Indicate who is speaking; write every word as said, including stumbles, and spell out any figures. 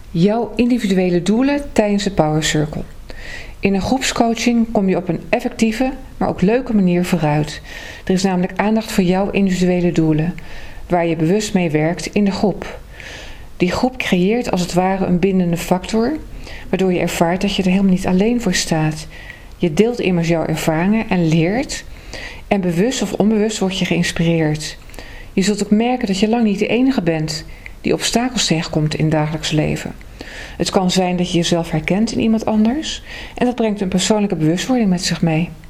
Speaker 1: Jouw individuele doelen tijdens de Power Circle. In een groepscoaching kom je op een effectieve, maar ook leuke manier vooruit. Er is namelijk aandacht voor jouw individuele doelen, waar je bewust mee werkt in de groep. Die groep creëert als het ware een bindende factor, waardoor je ervaart dat je er helemaal niet alleen voor staat. Je deelt immers jouw ervaringen en leert, en bewust of onbewust word je geïnspireerd. Je zult ook merken dat je lang niet de enige bent die obstakels tegenkomt in het dagelijks leven. Het kan zijn dat je jezelf herkent in iemand anders en dat brengt een persoonlijke bewustwording met zich mee.